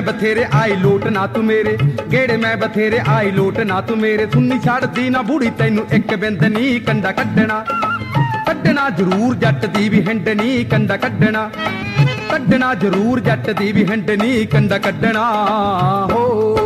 बथेरे आई लोट ना तू मेरे, गेड़े मैं बथेरे आई लोट ना तू मेरे। सुन्नी छड़दी ना बूढ़ी तैनू एक बिंद नी, कंडा कड्डना कड्डना जरूर जट दी भी हिंड नी, कंडा कड्डना कड्डना जरूर जट दी भी हिंड नी, कंडा कड्डना हो।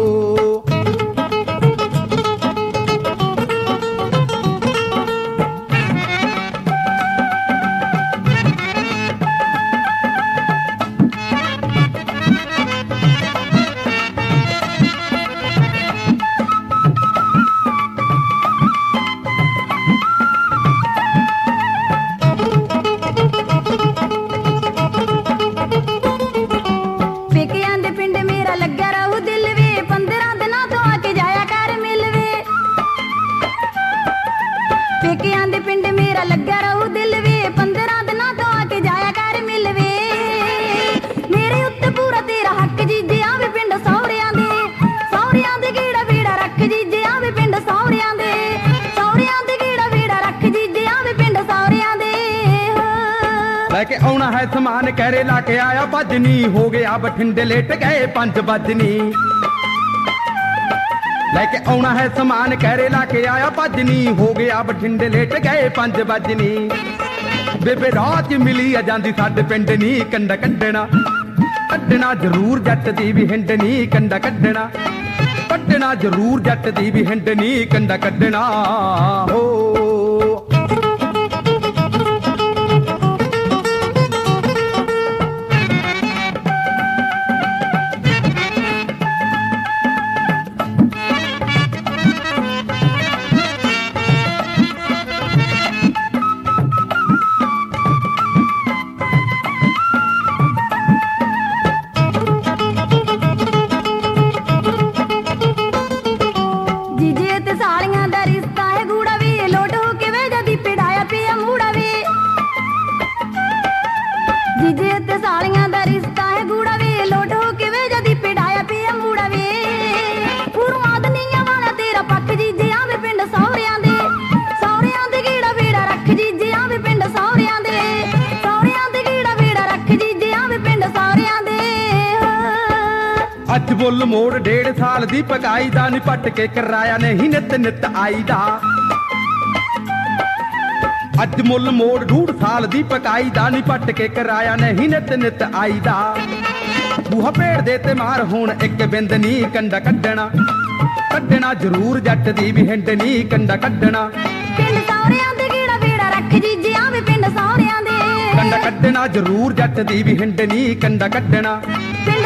लेके आना है समान कहरे लाके आया बजनी, हो गया बठिंडे लेट गए 5 बजनी। लेके आना है समान कहरे लाके आया बजनी, हो गया बठिंडे लेट गए 5 बजनी। बेबे रात मिली आ जांदी साडे पिंड नी, कंडा कड्डना कड्डना जरूर जट दी भी हिंड नी, कंडा कड्डना कड्डना जरूर जट दी भी हिंड नी, कंडा कड्डना हो। अज बुल मोड़ 1.5 साल दी पकाई दा, निपट के कराया नहीं नित नित आई दा। अज मुल मोड़ 1.5 साल दी पकाई दा, निपट के कराया नहीं नित नित आई दा। बूहा पेड़ दे ते मार होण एक बिंद नी, कंडा कड्डना कड्डना जरूर जट दी भी हिंड नी, कंडा कड्डना पिंड सौरियां दे गीड़ा बीड़ा रख जीजियां वे पिंड सौरियां दे, कंडा कड्डना जरूर जट दी भी हिंड नी, कंडा कड्डना